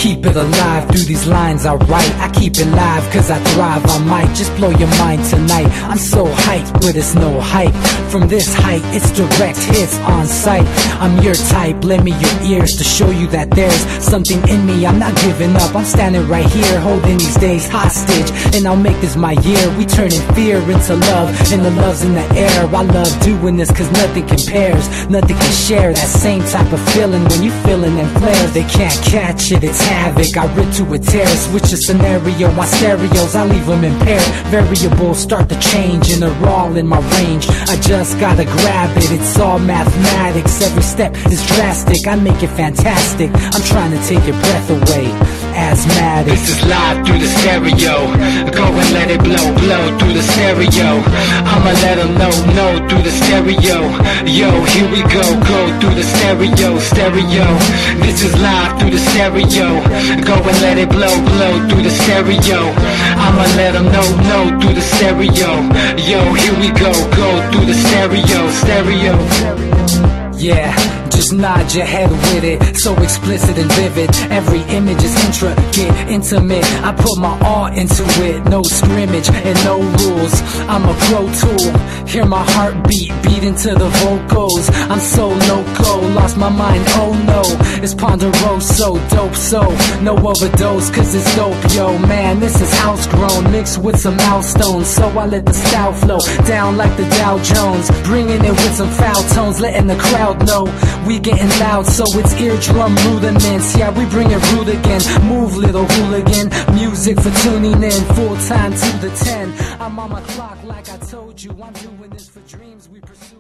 keep it alive through these lines I write. I keep it live cause I thrive. I might just blow your mind tonight. I'm so hyped, but it's no hype. From this height, it's direct hits on sight. I'm your type, lend me your ears to show you that there's something in me. I'm not giving up, I'm standing right here, holding these days hostage. And I'll make this my year. We turning fear into love, and the love's in the air. I love doing this cause nothing compares. Nothing can share that same type of feeling when you feeling them flares. They can't catch it, it's havoc. I rip to a tear, switch a scenario. My stereos, I leave them impaired. Variables start to change and they're all in my range. I just gotta grab it, it's all mathematics. Every step is drastic, I make it fantastic. I'm trying to take your breath away. Asthmatic. This is live through the stereo. Go and let it blow, blow through the stereo. I'ma let them know through the stereo. Yo, here we go through the stereo, stereo. This is live through the stereo. Go and let it blow, blow through the stereo. I'ma let them know through the stereo. Yo, here we go through the stereo, stereo. Yeah, just nod your head with it, so explicit and vivid. Every image is intricate, intimate. I put my all into it, no scrimmage and no rules. I'm a pro tool, hear my heartbeat, beat into the vocals. I'm so loco, lost my mind, oh no. It's ponderoso, dope, so no overdose, cause it's dope, yo. Man, this is house grown, mixed with some milestones. So I let the style flow down like the Dow Jones, bringing it with some foul tones, letting the crowd know we getting loud, so it's eardrum rudiments. Yeah, we bring it rude again. Move, little hooligan. Music for tuning in, full time to the 10. I'm on my clock like I told you. I'm doing this for dreams we pursuing.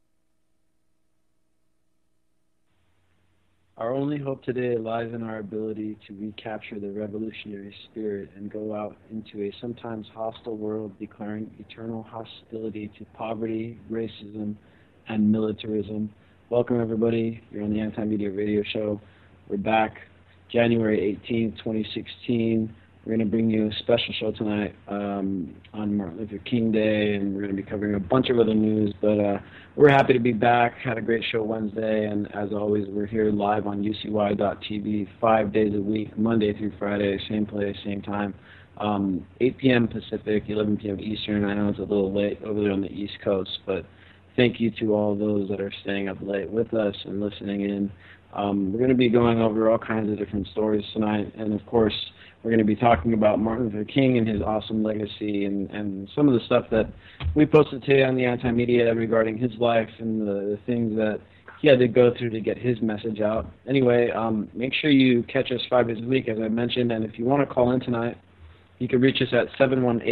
Our only hope today lies in our ability to recapture the revolutionary spirit and go out into a sometimes hostile world, declaring eternal hostility to poverty, racism, and militarism. Welcome, everybody. You're on the Anti-Media Radio Show. We're back January 18th, 2016. We're going to bring you a special show tonight on Martin Luther King Day, and we're going to be covering a bunch of other news, but we're happy to be back. Had a great show Wednesday, and as always, we're here live on UCY.tv 5 days a week, Monday through Friday, same place, same time, 8 p.m. Pacific, 11 p.m. Eastern. I know it's a little late over there on the East Coast, but thank you to all those that are staying up late with us and listening in. We're going to be going over all kinds of different stories tonight, and of course, we're going to be talking about Martin Luther King and his awesome legacy and some of the stuff that we posted today on the Anti-Media regarding his life and the things that he had to go through to get his message out. Anyway, make sure you catch us 5 days a week, as I mentioned, and if you want to call in tonight, you can reach us at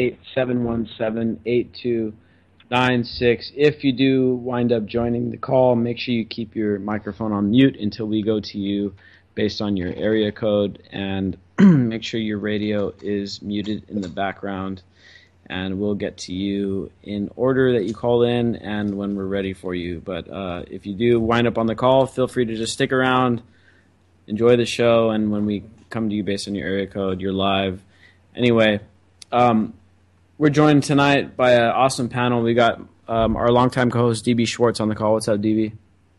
718-717-8296. If you do wind up joining the call, make sure you keep your microphone on mute until we go to you based on your area code, and make sure your radio is muted in the background, and we'll get to you in order that you call in and when we're ready for you. But if you do wind up on the call, feel free to just stick around, enjoy the show, and when we come to you based on your area code, you're live. Anyway, we're joined tonight by an awesome panel. We got our longtime co-host, DB Schwartz, on the call. What's up, DB?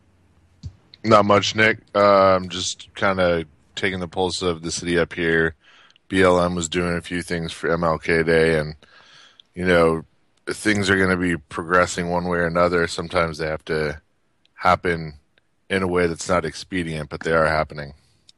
Not much, Nick. Just kind of taking the pulse of the city up here. BLM was doing a few things for MLK Day, and, you know, things are going to be progressing one way or another. Sometimes they have to happen in a way that's not expedient, but they are happening.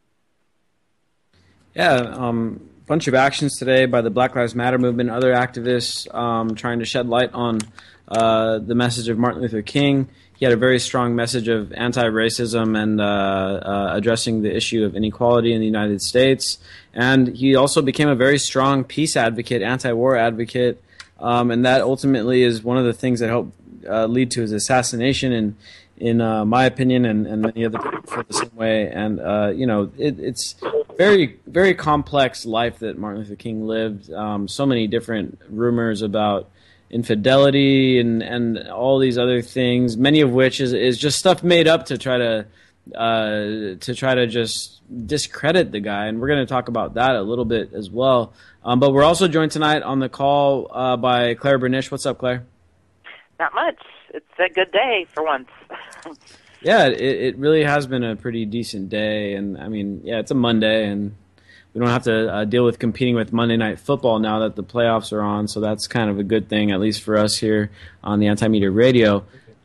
Yeah, bunch of actions today by the Black Lives Matter movement, other activists trying to shed light on the message of Martin Luther King. He had a very strong message of anti-racism and addressing the issue of inequality in the United States. And he also became a very strong peace advocate, anti-war advocate, and that ultimately is one of the things that helped lead to his assassination, in my opinion, and many other people feel the same way. And, you know, it's very, very complex life that Martin Luther King lived. So many different rumors about infidelity and all these other things, many of which is just stuff made up to try to just discredit the guy, and we're going to talk about that a little bit as well. But we're also joined tonight on the call by Claire Bernish. What's up, Claire? Not much. It's a good day for once. Yeah, it really has been a pretty decent day, and I mean, yeah, it's a Monday, and we don't have to deal with competing with Monday Night Football now that the playoffs are on. So that's kind of a good thing, at least for us here on the Anti-Media Radio.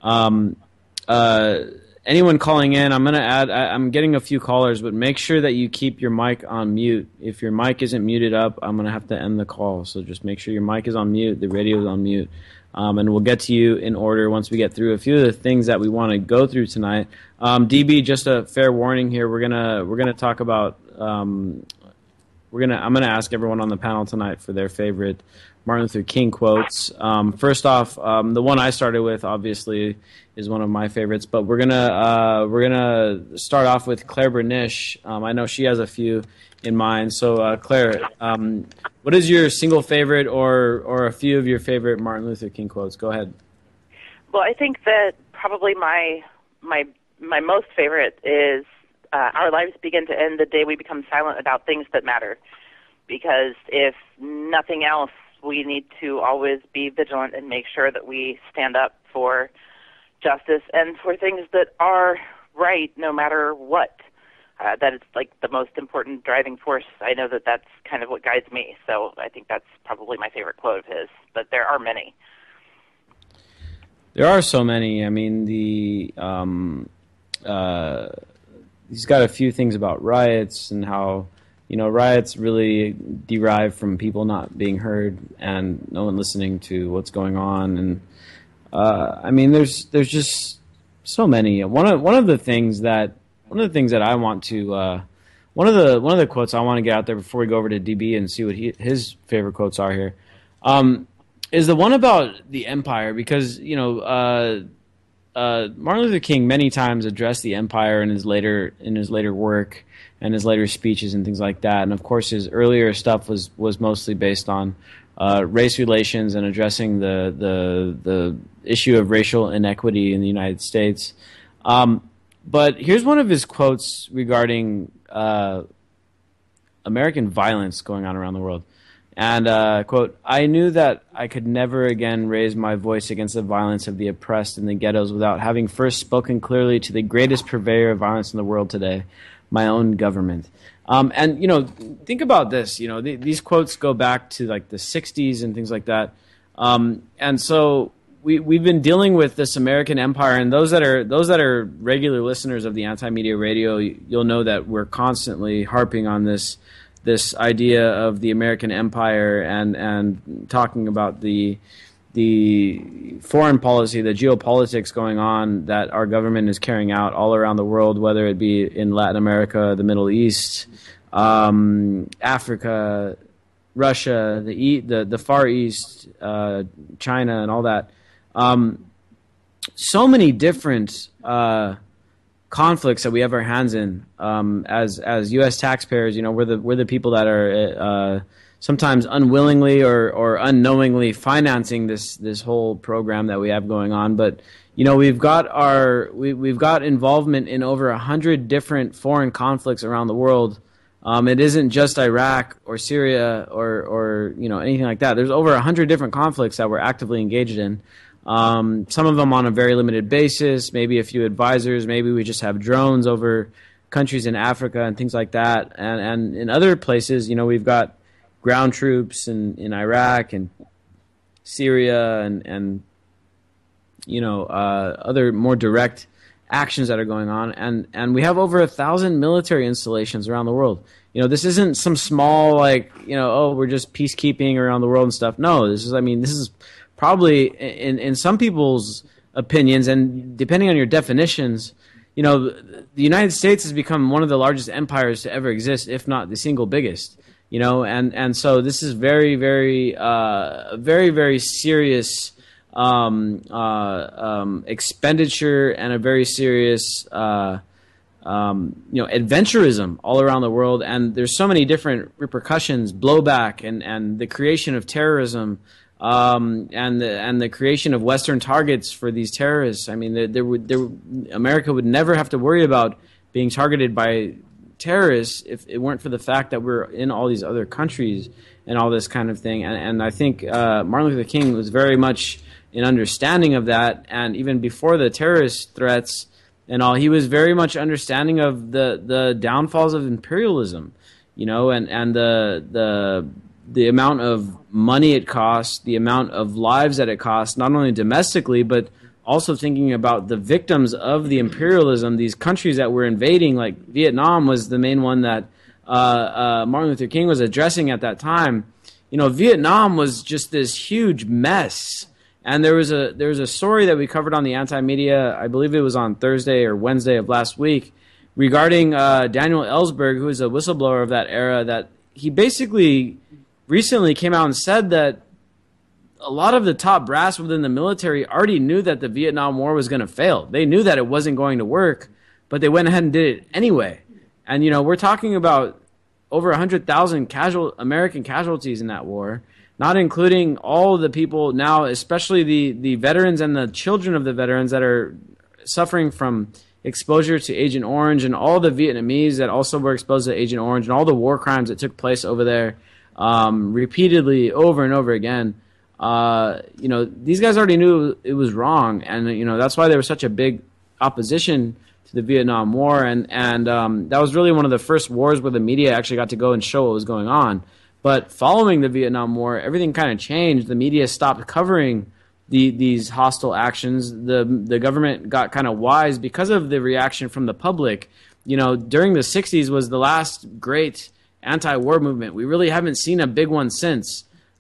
Anyone calling in, I'm getting a few callers, but make sure that you keep your mic on mute. If your mic isn't muted up, I'm going to have to end the call. So just make sure your mic is on mute, the radio is on mute. And we'll get to you in order once we get through a few of the things that we want to go through tonight. DB, just a fair warning here. We're gonna talk about. I'm gonna ask everyone on the panel tonight for their favorite Martin Luther King quotes. First off, the one I started with obviously is one of my favorites, but we're gonna start off with Claire Bernish. I know she has a few in mind. So Claire, what is your single favorite or a few of your favorite Martin Luther King quotes? Go ahead. Well, I think that probably my most favorite is our lives begin to end the day we become silent about things that matter. Because if nothing else, we need to always be vigilant and make sure that we stand up for justice and for things that are right no matter what. That is like the most important driving force. I know that that's kind of what guides me. So I think that's probably my favorite quote of his. But there are many. There are so many. I mean, he's got a few things about riots and how, riots really derive from people not being heard and no one listening to what's going on. And I mean, there's just so many. One of the things that I want to one of the quotes I want to get out there before we go over to DB and see what his favorite quotes are here. Is the one about the empire, because Martin Luther King many times addressed the empire in his later work and his later speeches and things like that. And of course, his earlier stuff was mostly based on race relations and addressing the issue of racial inequity in the United States. But here's one of his quotes regarding American violence going on around the world. And, quote, "I knew that I could never again raise my voice against the violence of the oppressed in the ghettos without having first spoken clearly to the greatest purveyor of violence in the world today, my own government." And, think about this. These quotes go back to, like, the 60s and things like that. And so we've been dealing with this American empire, and those that are regular listeners of the Anti-Media Radio, you'll know that we're constantly harping on this idea of the American empire and talking about the foreign policy, the geopolitics going on that our government is carrying out all around the world, whether it be in Latin America, the Middle East, Africa, Russia, the Far East, China, and all that. So many different conflicts that we have our hands in as U.S. taxpayers. We're the people that are sometimes unwillingly or unknowingly financing this whole program that we have going on. But we've got we've got involvement in over 100 different foreign conflicts around the world. It isn't just Iraq or Syria or anything like that. There's over 100 different conflicts that we're actively engaged in. Some of them on a very limited basis, maybe a few advisors, maybe we just have drones over countries in Africa and things like that. And in other places, we've got ground troops in Iraq and Syria and other more direct actions that are going on. And we have over 1,000 military installations around the world. This isn't some small, we're just peacekeeping around the world and stuff. No, this is probably in some people's opinions, and depending on your definitions, the United States has become one of the largest empires to ever exist, if not the single biggest. And so this is very, very, very, very serious expenditure and a very serious adventurism all around the world. And there's so many different repercussions, blowback, and the creation of terrorism. And the creation of Western targets for these terrorists. I mean, America would never have to worry about being targeted by terrorists if it weren't for the fact that we're in all these other countries and all this kind of thing. And I think Martin Luther King was very much in understanding of that. And even before the terrorist threats and all, he was very much understanding of the downfalls of imperialism. and the amount of money it costs, the amount of lives that it costs, not only domestically, but also thinking about the victims of the imperialism, these countries that were invading, like Vietnam was the main one that Martin Luther King was addressing at that time. Vietnam was just this huge mess. And there was a story that we covered on the Anti-Media, I believe it was on Thursday or Wednesday of last week, regarding Daniel Ellsberg, who is a whistleblower of that era, that he basically recently came out and said that a lot of the top brass within the military already knew that the Vietnam War was going to fail. They knew that it wasn't going to work, but they went ahead and did it anyway. And, we're talking about over 100,000 American casualties in that war, not including all the people now, especially the veterans and the children of the veterans that are suffering from exposure to Agent Orange, and all the Vietnamese that also were exposed to Agent Orange, and all the war crimes that took place over there repeatedly over and over again. These guys already knew it was wrong, and that's why there was such a big opposition to the Vietnam War, and that was really one of the first wars where the media actually got to go and show what was going on. But following the Vietnam War, everything kind of changed. The media stopped covering these hostile actions. The government got kind of wise because of the reaction from the public. During the 60s was the last great anti-war movement. We really haven't seen a big one since.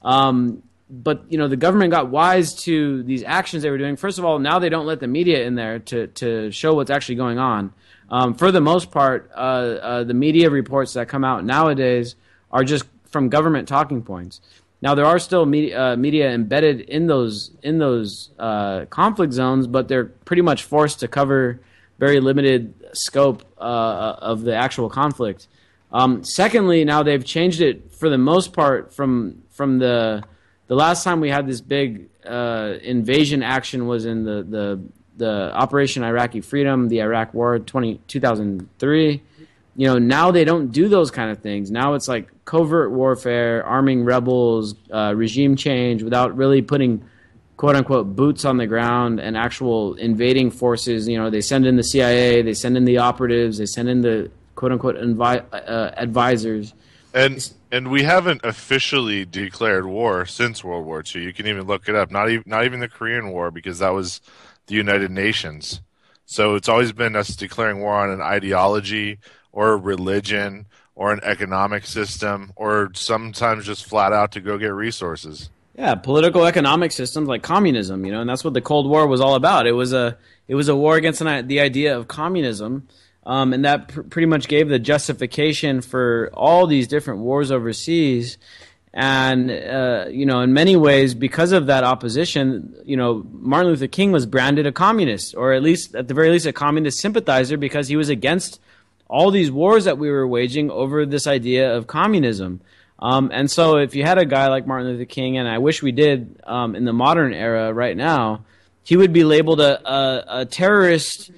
But the government got wise to these actions they were doing. First of all, now they don't let the media in there to show what's actually going on. For the most part, the media reports that come out nowadays are just from government talking points. Now there are still media embedded in those conflict zones, but they're pretty much forced to cover very limited scope of the actual conflict. Secondly, now they've changed it for the most part from the last time we had this big invasion action was in the Operation Iraqi Freedom, the Iraq War 2003. Now they don't do those kind of things. Now it's like covert warfare, arming rebels, regime change without really putting quote-unquote boots on the ground and actual invading forces. They send in the CIA, they send in the operatives, they send in the quote-unquote advisors. And we haven't officially declared war since World War II. You can even look it up. Not even the Korean War, because that was the United Nations. So it's always been us declaring war on an ideology or a religion or an economic system, or sometimes just flat out to go get resources. Yeah, political economic systems like communism, and that's what the Cold War was all about. It was a war against the idea of communism. And that pretty much gave the justification for all these different wars overseas. And, in many ways, because of that opposition, Martin Luther King was branded a communist, or at the very least, a communist sympathizer, because he was against all these wars that we were waging over this idea of communism. And so if you had a guy like Martin Luther King, and I wish we did in the modern era right now, he would be labeled a terrorist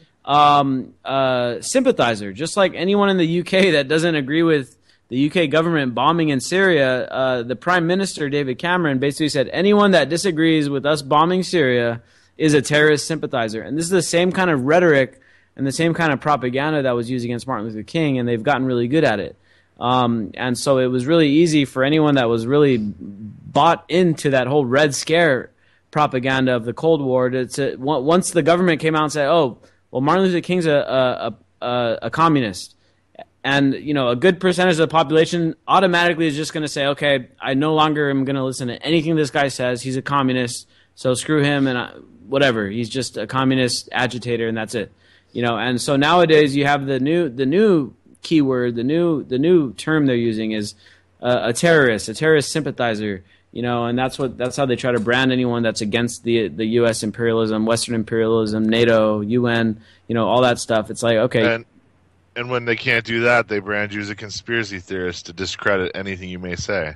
sympathizer, just like anyone in the UK that doesn't agree with the UK government bombing in Syria. The Prime Minister, David Cameron, basically said anyone that disagrees with us bombing Syria is a terrorist sympathizer. And this is the same kind of rhetoric and the same kind of propaganda that was used against Martin Luther King, and they've gotten really good at it. And so it was really easy for anyone that was really bought into that whole Red Scare propaganda of the Cold War to once the government came out and said, oh, well, Martin Luther King's a communist, and a good percentage of the population automatically is just going to say, okay, I no longer am going to listen to anything this guy says. He's a communist, so screw him and whatever. He's just a communist agitator, and that's it. And so nowadays you have the new keyword, the new term they're using is a terrorist sympathizer. And that's how they try to brand anyone that's against the U.S. imperialism, Western imperialism, NATO, UN, all that stuff. It's like, okay. And when they can't do that, they brand you as a conspiracy theorist to discredit anything you may say.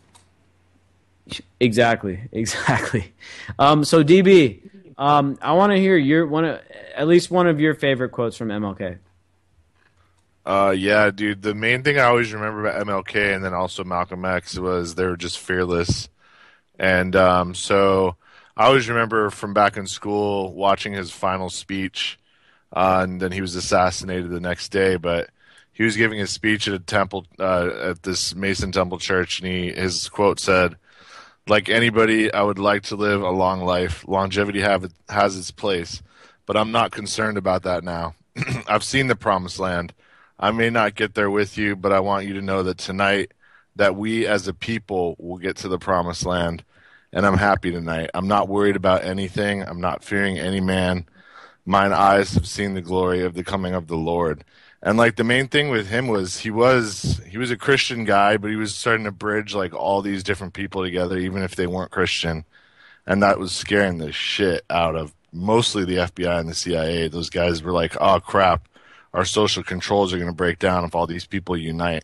Exactly. So DB, I want to hear at least one of your favorite quotes from MLK. Yeah, dude. The main thing I always remember about MLK and then also Malcolm X was they were just fearless. And so I always remember from back in school watching his final speech, and then he was assassinated the next day. But he was giving a speech at a temple at this Mason Temple church, and his quote said, "Like anybody, I would like to live a long life. Longevity has its place, but I'm not concerned about that now. I've seen the promised land. I may not get there with you, but I want you to know that tonight that we as a people will get to the promised land, and I'm happy tonight. I'm not worried about anything. I'm not fearing any man. Mine eyes have seen the glory of the coming of the Lord." And like the main thing with him was he was a Christian guy, but he was starting to bridge like all these different people together, even if they weren't Christian. And that was scaring the shit out of mostly the FBI and the CIA. Those guys were like, "Oh crap, our social controls are going to break down if all these people unite."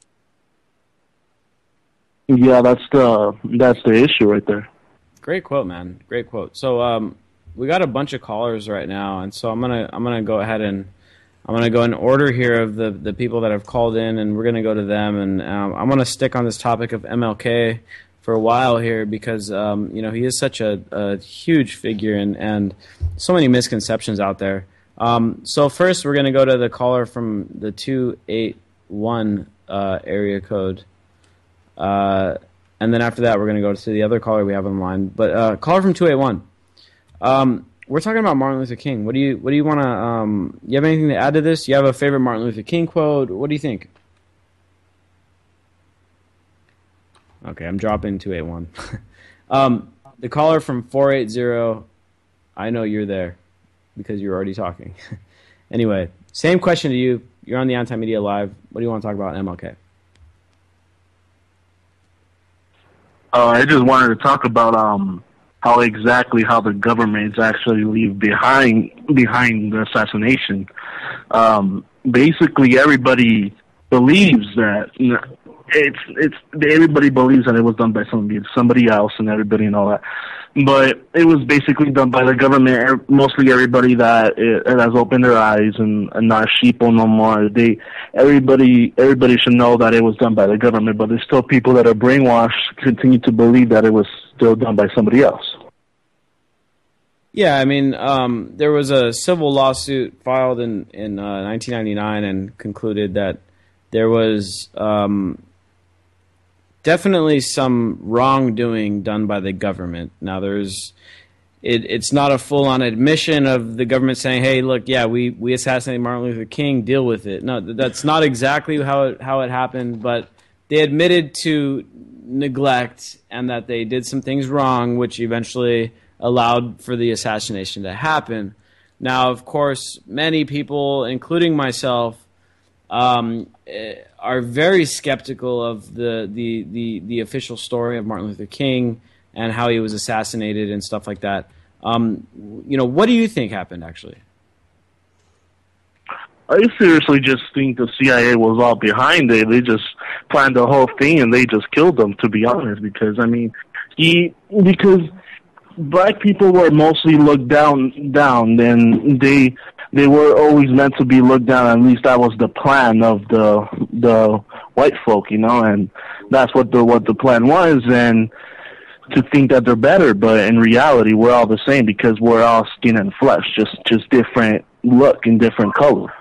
Yeah, that's the issue right there. Great quote, man. Great quote. So we got a bunch of callers right now, and so I'm gonna go ahead and I'm gonna go in order here of the people that have called in, and we're gonna go to them. And I'm gonna stick on this topic of MLK for a while here because he is such a huge figure and so many misconceptions out there. So first, we're gonna go to the caller from the 281 area code. And then after that, we're going to go to the other caller we have on the line. But caller from 281. We're talking about Martin Luther King. What do you want to? You have anything to add to this? You have a favorite Martin Luther King quote? What do you think? Okay, I'm dropping 281. The caller from 480. I know you're there because you're already talking. Anyway, same question to you. You're on the Anti-Media Live. What do you want to talk about MLK? I just wanted to talk about how the government is actually leave behind the assassination. Basically, everybody believes that everybody believes that it was done by somebody else and everybody and all that. But it was basically done by the government. Mostly everybody that has opened their eyes and not sheeple no more. Everybody should know that it was done by the government. But there's still people that are brainwashed, continue to believe that it was still done by somebody else. Yeah, I mean, there was a civil lawsuit filed in 1999 and concluded that there was definitely some wrongdoing done by the government. Now, it's not a full-on admission of the government saying, "Hey, look, yeah, we assassinated Martin Luther King, deal with it." No, that's not exactly how it happened, but they admitted to neglect and that they did some things wrong, which eventually allowed for the assassination to happen. Now, of course, many people, including myself, are very skeptical of the official story of Martin Luther King and how he was assassinated and stuff like that. What do you think happened, actually? I seriously just think the CIA was all behind it. They just planned the whole thing and they just killed him, to be honest, because black people were mostly looked down, and they were always meant to be looked down. At least that was the plan of the white folk, and that's what the plan was. And to think that they're better, but in reality, we're all the same because we're all skin and flesh, just different look and different color.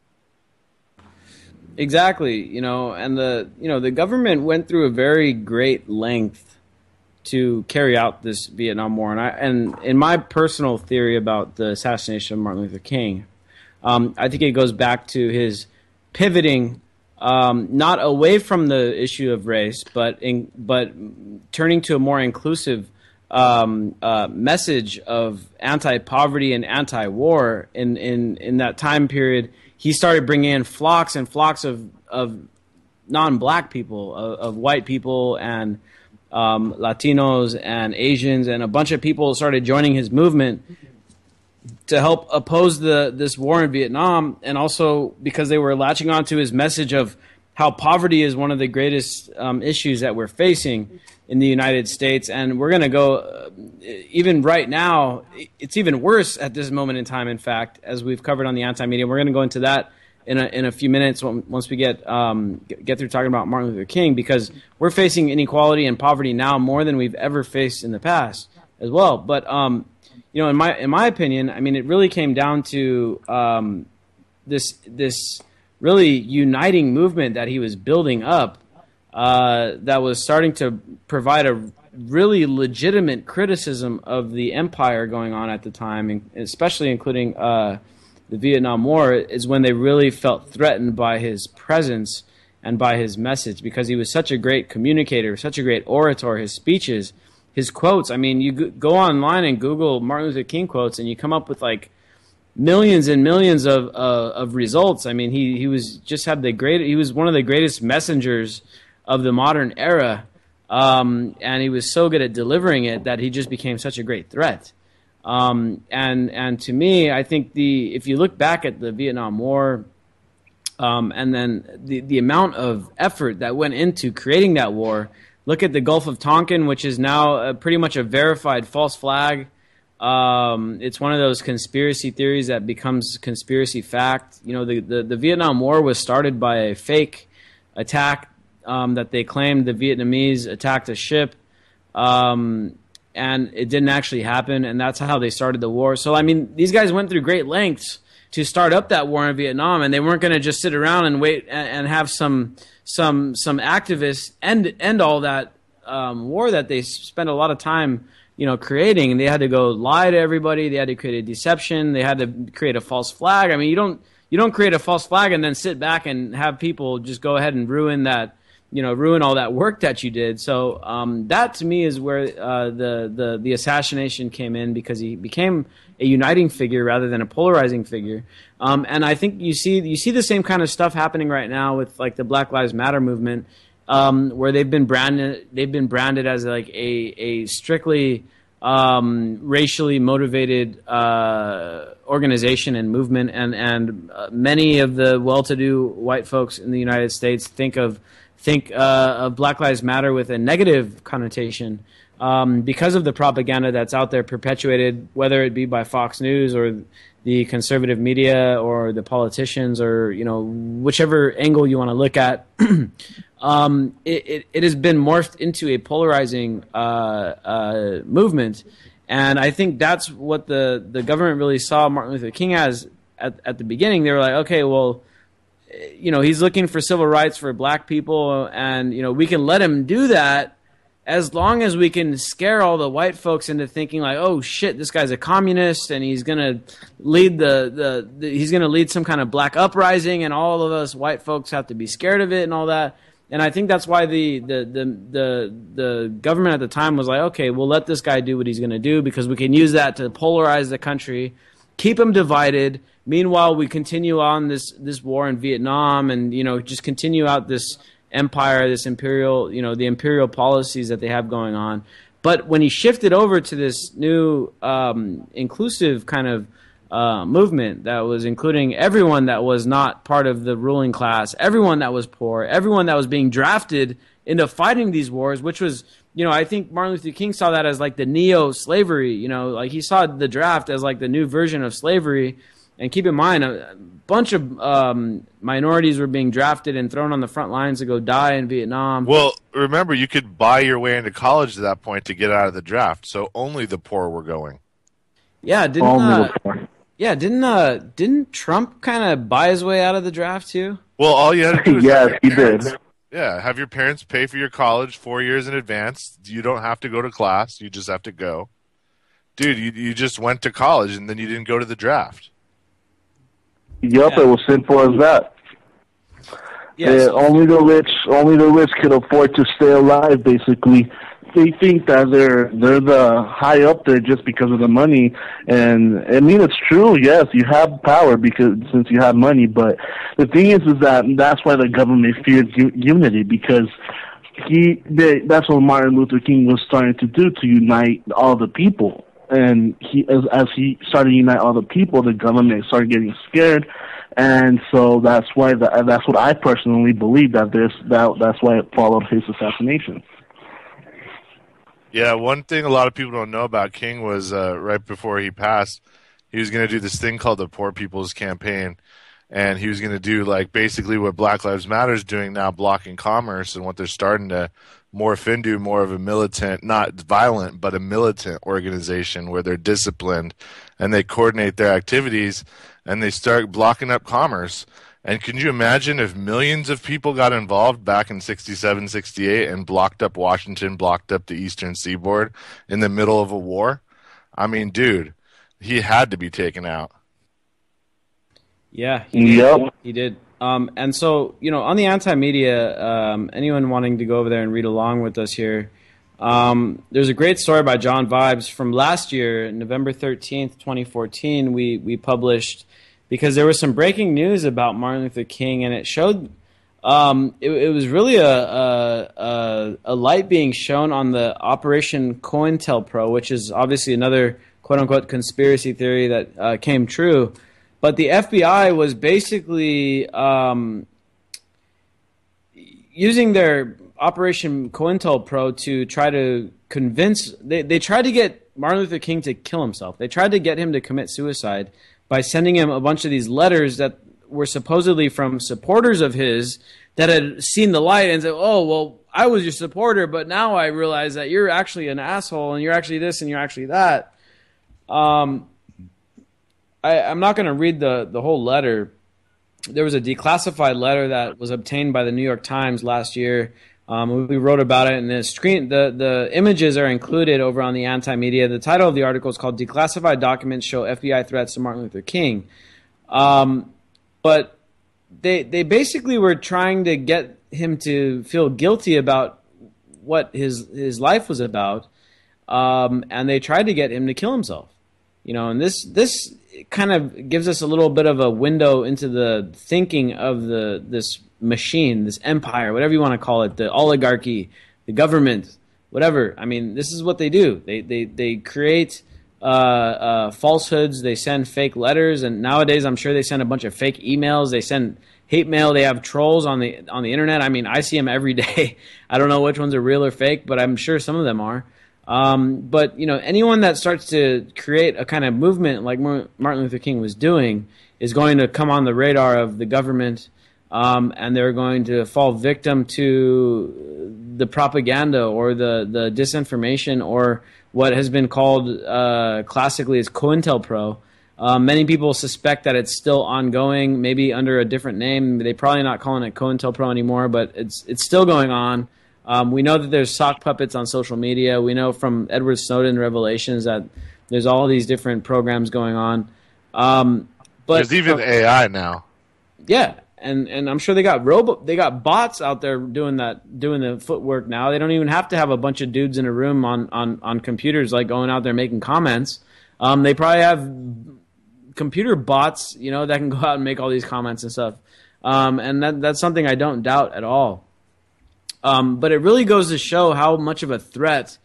Exactly, and the government went through a very great length to carry out this Vietnam War, and in my personal theory about the assassination of Martin Luther King, I think it goes back to his pivoting not away from the issue of race, but turning to a more inclusive message of anti-poverty and anti-war. In that time period, he started bringing in flocks and flocks of non-black people, of white people and Latinos and Asians, and a bunch of people started joining his movement to help oppose this war in Vietnam, and also because they were latching onto his message of how poverty is one of the greatest issues that we're facing in the United States. And we're going to go, even right now, it's even worse at this moment in time, in fact, as we've covered on the Anti-Media. We're going to go into that in a few minutes once we get through talking about Martin Luther King, because we're facing inequality and poverty now more than we've ever faced in the past as well. But in my opinion, I mean, it really came down to this really uniting movement that he was building up that was starting to provide a really legitimate criticism of the empire going on at the time, and especially including the Vietnam War, is when they really felt threatened by his presence and by his message, because he was such a great communicator, such a great orator, his speeches, his quotes. I mean, you go online and Google Martin Luther King quotes, and you come up with like millions and millions of results. I mean, he was just had he was one of the greatest messengers of the modern era, and he was so good at delivering it that he just became such a great threat. And to me, I think if you look back at the Vietnam War, and then the amount of effort that went into creating that war. Look at the Gulf of Tonkin, which is now pretty much a verified false flag. It's one of those conspiracy theories that becomes conspiracy fact. You know, the Vietnam War was started by a fake attack that they claimed the Vietnamese attacked a ship, and it didn't actually happen, and that's how they started the war. So, I mean, these guys went through great lengths to start up that war in Vietnam, and they weren't going to just sit around and wait and have some activists end all that war that they spent a lot of time, you know, creating. And they had to go lie to everybody. They had to create a deception. They had to create a false flag. I mean, you don't create a false flag and then sit back and have people just go ahead and ruin all that work that you did. So that to me is where the assassination came in, because he became a uniting figure rather than a polarizing figure. And I think you see the same kind of stuff happening right now with like the Black Lives Matter movement, where they've been branded as like a strictly racially motivated organization and movement, and many of the well-to-do white folks in the United States think of Black Lives Matter with a negative connotation, because of the propaganda that's out there perpetuated, whether it be by Fox News or the conservative media or the politicians, or, you know, whichever angle you want to look at. It has been morphed into a polarizing movement, and I think that's what the government really saw Martin Luther King as at the beginning. They were like, okay, well, you know, he's looking for civil rights for black people, and, you know, we can let him do that as long as we can scare all the white folks into thinking like, oh shit, this guy's a communist and he's gonna lead he's gonna lead some kind of black uprising, and all of us white folks have to be scared of it and all that. And I think that's why the government at the time was like, okay, we'll let this guy do what he's gonna do, because we can use that to polarize the country, keep them divided. Meanwhile, we continue on this war in Vietnam, and, you know, just continue out this empire, this imperial, you know, the imperial policies that they have going on. But when he shifted over to this new inclusive kind of movement that was including everyone that was not part of the ruling class, everyone that was poor, everyone that was being drafted into fighting these wars, which was, you know, I think Martin Luther King saw that as like the neo-slavery, you know, like he saw the draft as like the new version of slavery. And keep in mind, a bunch of minorities were being drafted and thrown on the front lines to go die in Vietnam. Well, remember, you could buy your way into college at that point to get out of the draft, so only the poor were going. Yeah, didn't Trump kind of buy his way out of the draft too? Well, all you had to do is yes, he did. Yeah, have your parents pay for your college 4 years in advance. You don't have to go to class; you just have to go. Dude, you just went to college and then you didn't go to the draft. Yep, yeah. It was simple as that. Yes. Only the rich could afford to stay alive. Basically, they think that they're the high up there just because of the money. And I mean, it's true. Yes, you have power since you have money. But the thing is that's why the government feared unity, because that's what Martin Luther King was starting to do, to unite all the people. And as he started to unite all the people, the government started getting scared, and so that's why that's what I personally believe, that's why it followed his assassination. Yeah, one thing a lot of people don't know about King was right before he passed, he was going to do this thing called the Poor People's Campaign, and he was going to do like basically what Black Lives Matter is doing now, blocking commerce, and what they're starting to morph into more of a militant, not violent, but a militant organization where they're disciplined and they coordinate their activities and they start blocking up commerce. And can you imagine if millions of people got involved back in 67, 68 and blocked up Washington, blocked up the eastern seaboard in the middle of a war? I mean, dude, he had to be taken out. Yeah, Yep. he did. And so, on the anti-media, anyone wanting to go over there and read along with us here, there's a great story by John Vibes from last year, November 13th, 2014. We published, because there was some breaking news about Martin Luther King, and it showed it was really a light being shown on the Operation COINTELPRO, which is obviously another quote-unquote conspiracy theory that came true. But the FBI was basically using their Operation COINTELPRO to try to convince. They tried to get Martin Luther King to kill himself. They tried to get him to commit suicide by sending him a bunch of these letters that were supposedly from supporters of his that had seen the light and said, "Oh, well, I was your supporter, but now I realize that you're actually an asshole and you're actually this and you're actually that." I'm not going to read the whole letter. There was a declassified letter that was obtained by the New York Times last year. We wrote about it, and the images are included over on the anti-media. The title of the article is called "Declassified Documents Show FBI Threats to Martin Luther King." But they basically were trying to get him to feel guilty about what his life was about, and they tried to get him to kill himself. And this kind of gives us a little bit of a window into the thinking of this machine, this empire, whatever you want to call it, the oligarchy, the government, whatever. I mean, this is what they do. They create falsehoods. They send fake letters, and nowadays I'm sure they send a bunch of fake emails. They send hate mail. They have trolls on the internet. I mean, I see them every day. I don't know which ones are real or fake, but I'm sure some of them are. But anyone that starts to create a kind of movement like Martin Luther King was doing is going to come on the radar of the government, and they're going to fall victim to the propaganda or the disinformation, or what has been called classically as COINTELPRO. Many people suspect that it's still ongoing, maybe under a different name. They're probably not calling it COINTELPRO anymore, but it's still going on. We know that there's sock puppets on social media. We know from Edward Snowden revelations that there's all these different programs going on. But there's even AI now. Yeah, and I'm sure they got bots out there doing the footwork now. They don't even have to have a bunch of dudes in a room on computers like going out there making comments. They probably have computer bots, that can go out and make all these comments and stuff. And that's something I don't doubt at all. But it really goes to show how much of a threat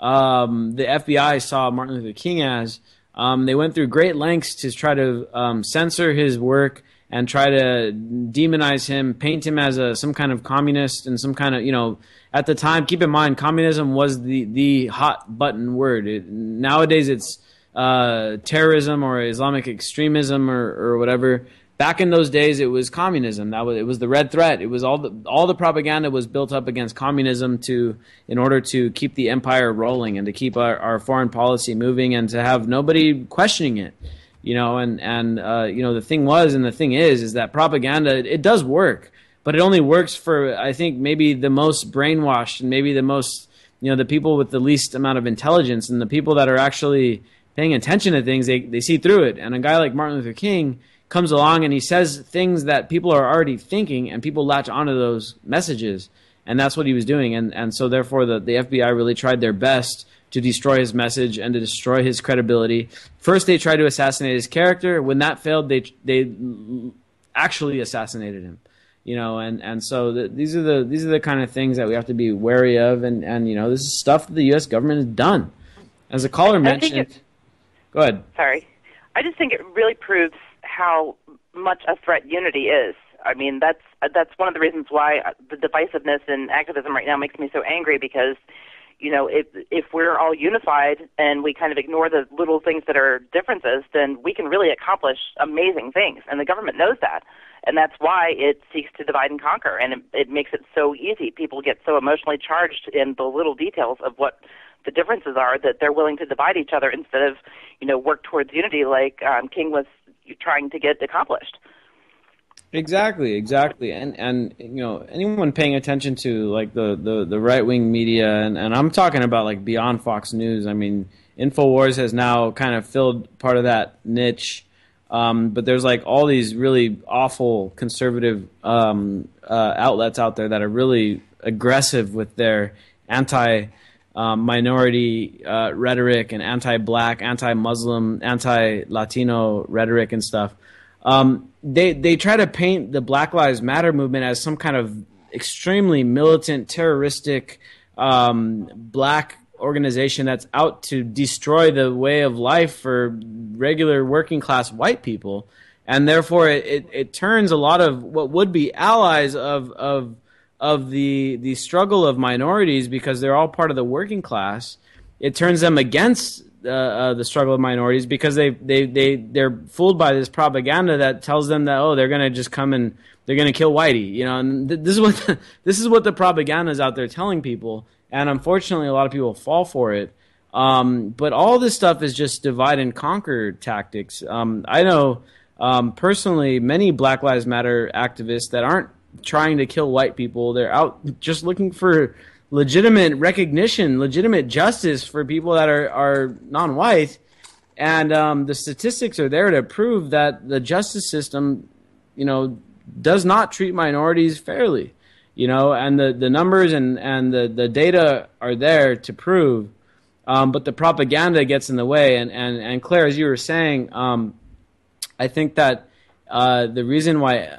the FBI saw Martin Luther King as. They went through great lengths to try to censor his work and try to demonize him, paint him as some kind of communist and some kind of, at the time, keep in mind, communism was the hot button word. Nowadays it's terrorism or Islamic extremism or whatever. Back in those days, it was communism. It was the red threat. It was all the propaganda was built up against communism in order to keep the empire rolling and to keep our foreign policy moving and to have nobody questioning it. The thing is that propaganda, it does work, but it only works for, I think, maybe the most brainwashed and maybe the most, the people with the least amount of intelligence, and the people that are actually paying attention to things, they see through it. And a guy like Martin Luther King comes along and he says things that people are already thinking, and people latch onto those messages, and that's what he was doing. And so therefore the FBI really tried their best to destroy his message and to destroy his credibility. First they tried to assassinate his character. When that failed, they actually assassinated him. So these are the kind of things that we have to be wary of, and this is stuff that the US government has done. As a caller mentioned, go ahead. Sorry. I just think it really proves how much a threat unity is. I mean, that's one of the reasons why the divisiveness in activism right now makes me so angry, because, if we're all unified and we kind of ignore the little things that are differences, then we can really accomplish amazing things. And the government knows that. And that's why it seeks to divide and conquer. And it makes it so easy. People get so emotionally charged in the little details of what the differences are that they're willing to divide each other instead of, work towards unity like King was trying to get accomplished. Exactly, and anyone paying attention to like the right wing media, and I'm talking about like beyond Fox News. I mean, Infowars has now kind of filled part of that niche, but there's like all these really awful conservative outlets out there that are really aggressive with their anti minority rhetoric and anti-black, anti-Muslim, anti-Latino rhetoric and stuff. They try to paint the Black Lives Matter movement as some kind of extremely militant, terroristic black organization that's out to destroy the way of life for regular working class white people, and therefore it turns a lot of what would be allies of the struggle of minorities, because they're all part of the working class. It turns them against the struggle of minorities, because they're fooled by this propaganda that tells them that they're going to just come and they're going to kill whitey, and this is what the propaganda is out there telling people, and unfortunately a lot of people fall for it. But all this stuff is just divide and conquer tactics. I know personally many Black Lives Matter activists that aren't trying to kill white people. They're out just looking for legitimate recognition, legitimate justice for people that are non-white, and the statistics are there to prove that the justice system, does not treat minorities fairly, and the numbers and the data are there to prove, but the propaganda gets in the way. And Claire, as you were saying, I think that the reason why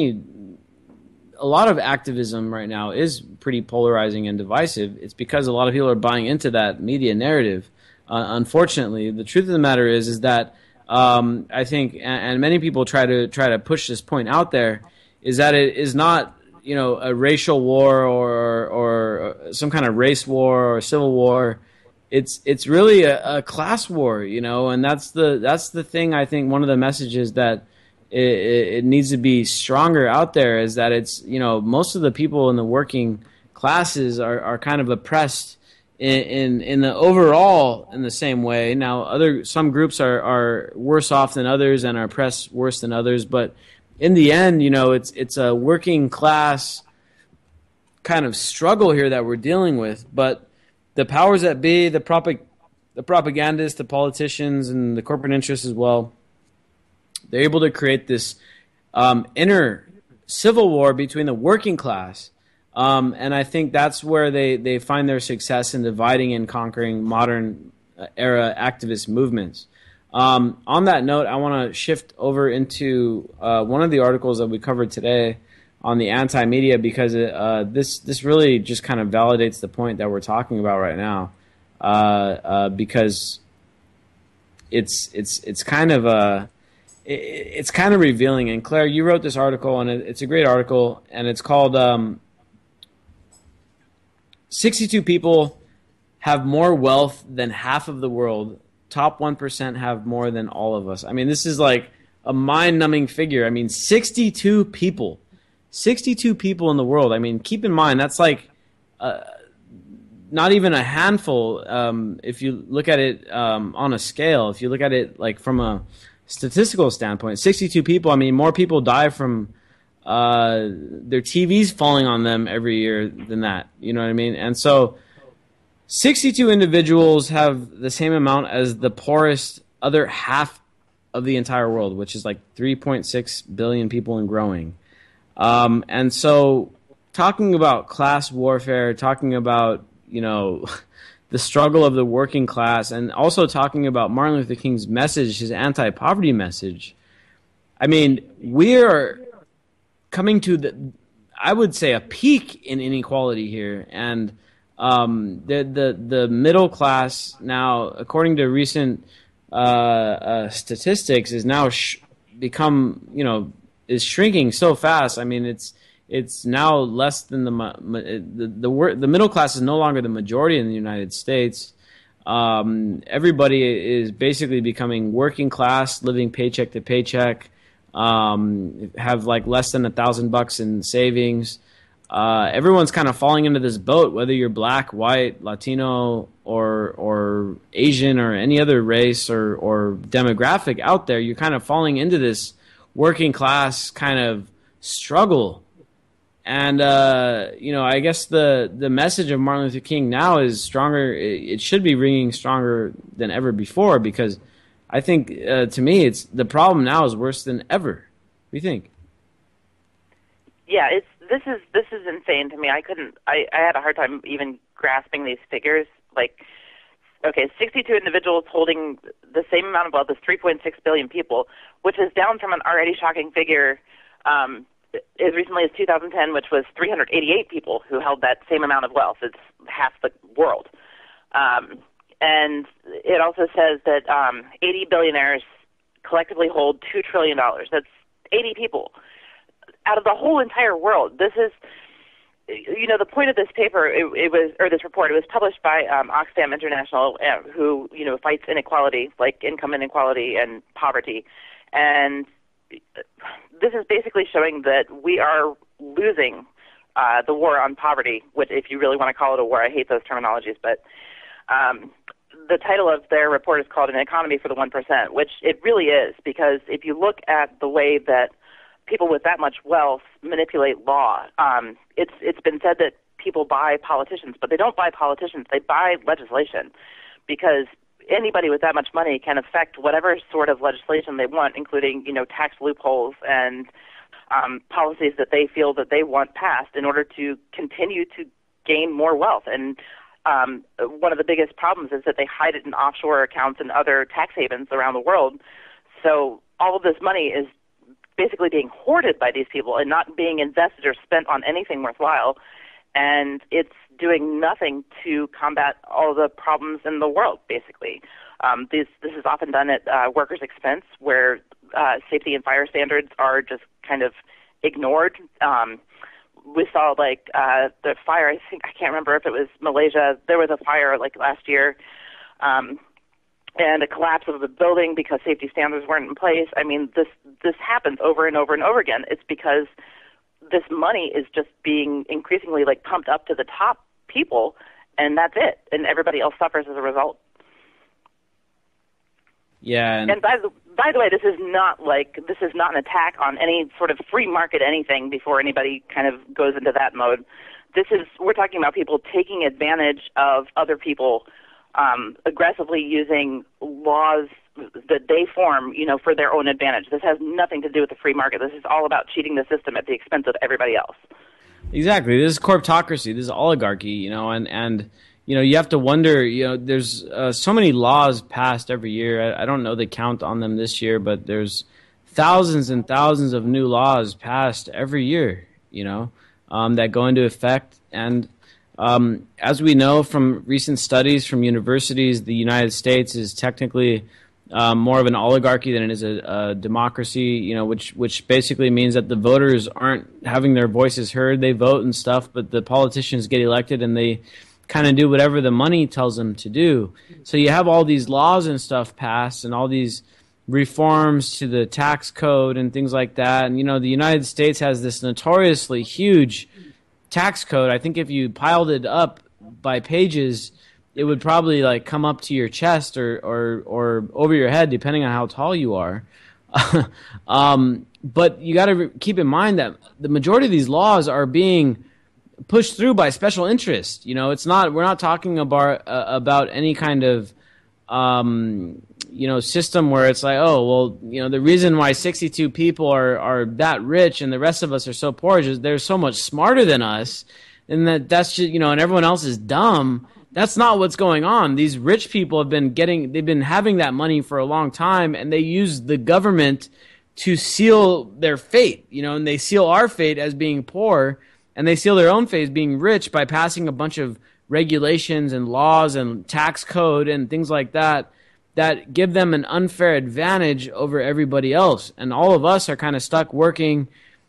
a lot of activism right now is pretty polarizing and divisive. It's because a lot of people are buying into that media narrative. Unfortunately, the truth of the matter is that I think, and many people try to push this point out there, is that it is not a racial war or some kind of race war or civil war. It's really a class war, and that's the thing. I think one of the messages that it needs to be stronger out there is that it's, most of the people in the working classes are kind of oppressed in the overall in the same way. Now, some groups are worse off than others and are oppressed worse than others, but in the end, it's a working class kind of struggle here that we're dealing with. But the powers that be, the propagandists, the politicians, and the corporate interests as well, they're able to create this inner civil war between the working class. And I think that's where they find their success in dividing and conquering modern era activist movements. On that note, I want to shift over into one of the articles that we covered today on the anti-media, because this really just kind of validates the point that we're talking about right now, because it's kind of it's kind of revealing. And Claire, you wrote this article, and it's a great article, and it's called 62 people have more wealth than half of the world. Top 1% have more than all of us. I mean, this is like a mind-numbing figure. I mean, 62 people in the world. I mean, keep in mind, that's like not even a handful if you look at it on a scale. If you look at it like from a statistical standpoint, 62 people, I mean, more people die from their TVs falling on them every year than that. You know what I mean? And so 62 individuals have the same amount as the poorest other half of the entire world, which is like 3.6 billion people and growing. And so talking about class warfare, talking about, the struggle of the working class, and also talking about Martin Luther King's message, his anti-poverty message. I mean, we're coming to I would say, a peak in inequality here. And the middle class now, according to recent statistics, is now become, is shrinking so fast. I mean, it's now less than the middle class is no longer the majority in the United States. Everybody is basically becoming working class, living paycheck to paycheck, have like less than $1,000 in savings. Everyone's kind of falling into this boat, whether you're black, white, Latino, or Asian, or any other race or demographic out there. You're kind of falling into this working class kind of struggle. And, I guess the message of Martin Luther King now is stronger. It should be ringing stronger than ever before, because I think, to me, the problem now is worse than ever. What do you think? Yeah, this is insane to me. I had a hard time even grasping these figures. Like, okay, 62 individuals holding the same amount of wealth as 3.6 billion people, which is down from an already shocking figure as recently as 2010, which was 388 people who held that same amount of wealth. It's half the world. And it also says that 80 billionaires collectively hold $2 trillion. That's 80 people out of the whole entire world. This is, the point of this paper, this report, it was published by Oxfam International, who, fights inequality, like income inequality and poverty. And this is basically showing that we are losing the war on poverty, which, if you really want to call it a war, I hate those terminologies, but the title of their report is called An Economy for the 1%, which it really is, because if you look at the way that people with that much wealth manipulate law, it's been said that people buy politicians, but they don't buy politicians, they buy legislation, because anybody with that much money can affect whatever sort of legislation they want, including, tax loopholes and policies that they feel that they want passed in order to continue to gain more wealth. And one of the biggest problems is that they hide it in offshore accounts and other tax havens around the world. So all of this money is basically being hoarded by these people and not being invested or spent on anything worthwhile. And it's doing nothing to combat all the problems in the world, basically. This is often done at workers' expense, where safety and fire standards are just kind of ignored. We saw, the fire, I can't remember if it was Malaysia. There was a fire, last year, and a collapse of the building because safety standards weren't in place. I mean, this happens over and over and over again. It's because this money is just being increasingly pumped up to the top people, and that's it. And everybody else suffers as a result. Yeah. And by the way, this is not an attack on any sort of free market anything before anybody kind of goes into that mode. We're talking about people taking advantage of other people, aggressively using laws that they form, for their own advantage. This has nothing to do with the free market. This is all about cheating the system at the expense of everybody else. Exactly. This is corporatocracy. This is oligarchy, and you have to wonder, there's so many laws passed every year. I don't know the count on them this year, but there's thousands and thousands of new laws passed every year, that go into effect. And as we know from recent studies from universities, the United States is technically more of an oligarchy than it is a democracy, which basically means that the voters aren't having their voices heard. They vote and stuff, but the politicians get elected and they kind of do whatever the money tells them to do. So you have all these laws and stuff passed and all these reforms to the tax code and things like that. And, the United States has this notoriously huge tax code. I think if you piled it up by pages, it would probably come up to your chest or over your head, depending on how tall you are. But you got to keep in mind that the majority of these laws are being pushed through by special interest. We're not talking about any kind of system where it's the reason why 62 people are that rich and the rest of us are so poor is they're so much smarter than us, and that's just and everyone else is dumb. That's not what's going on. These rich people they've been having that money for a long time, and they use the government to seal their fate, and they seal our fate as being poor, and they seal their own fate as being rich by passing a bunch of regulations and laws and tax code and things like that give them an unfair advantage over everybody else. And all of us are kind of stuck working,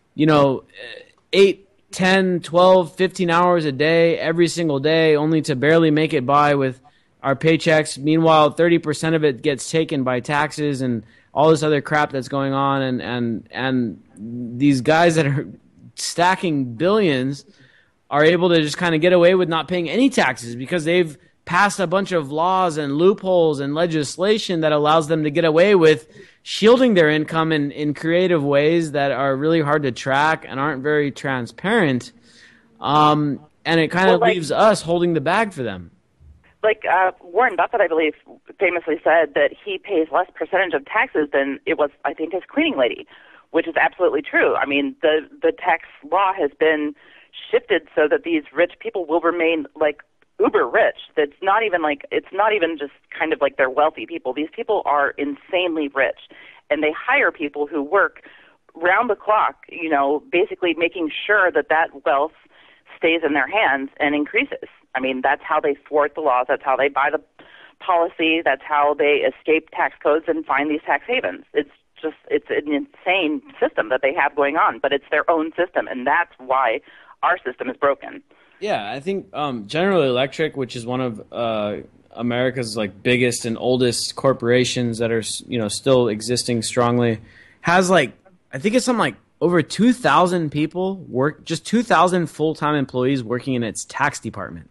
8, 10, 12, 15 hours a day, every single day, only to barely make it by with our paychecks. Meanwhile, 30% of it gets taken by taxes and all this other crap that's going on. And these guys that are stacking billions are able to just kind of get away with not paying any taxes because they've passed a bunch of laws and loopholes and legislation that allows them to get away with shielding their income in creative ways that are really hard to track and aren't very transparent. And it kind of leaves us holding the bag for them. Like Warren Buffett, I believe, famously said that he pays less percentage of taxes than it was, I think, his cleaning lady, which is absolutely true. I mean, the tax law has been shifted so that these rich people will remain like uber rich. It's not even just kind of like they're wealthy people. These people are insanely rich, and they hire people who work round the clock, you know, basically making sure that that wealth stays in their hands and increases. I mean, that's how they thwart the laws. That's how they buy the policy. That's how they escape tax codes and find these tax havens. It's an insane system that they have going on, but it's their own system, and that's why our system is broken. Yeah, I think General Electric, which is one of America's like biggest and oldest corporations that are, you know, still existing strongly, has like, I think it's something like over 2,000 people work, just 2,000 full-time employees working in its tax department.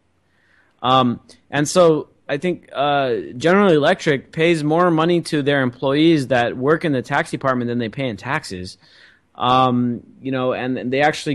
And so I think General Electric pays more money to their employees that work in the tax department than they pay in taxes. You know, and they actually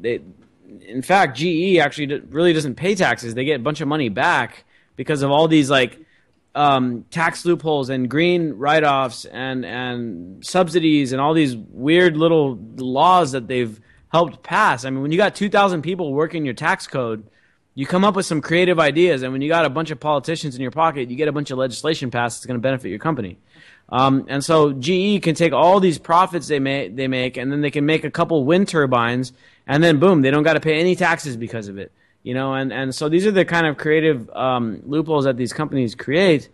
in fact, GE actually really doesn't pay taxes. They get a bunch of money back because of all these like tax loopholes and green write-offs and subsidies and all these weird little laws that they've helped pass. I mean, when you got 2,000 people working your tax code, you come up with some creative ideas, and when you got a bunch of politicians in your pocket, you get a bunch of legislation passed that's going to benefit your company. And so GE can take all these profits they make, and then they can make a couple wind turbines, and then boom, they don't got to pay any taxes because of it. You know, and so these are the kind of creative loopholes that these companies create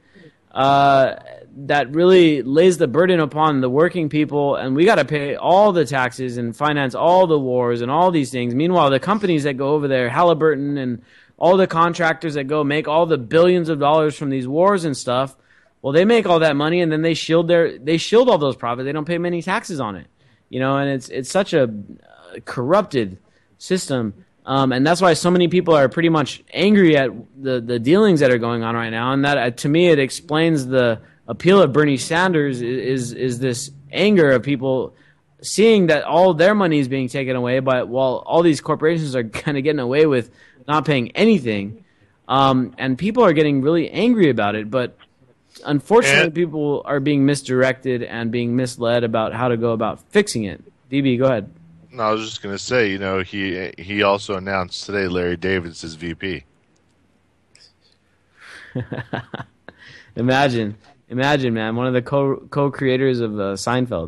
that really lays the burden upon the working people, and we got to pay all the taxes and finance all the wars and all these things. Meanwhile, the companies that go over there, Halliburton and all the contractors that go make all the billions of dollars from these wars and stuff, well, they make all that money and then they shield all those profits. They don't pay many taxes on it, you know, and it's such a corrupted system. And that's why so many people are pretty much angry at the dealings that are going on right now. And that, to me, it explains the appeal of Bernie Sanders is this anger of people seeing that all their money is being taken away, but while all these corporations are kind of getting away with not paying anything, and people are getting really angry about it. But unfortunately, people are being misdirected and being misled about how to go about fixing it. DB, go ahead. No, I was just going to say, you know, he also announced today Larry David's his VP. Imagine, man, one of the co-creators of Seinfeld.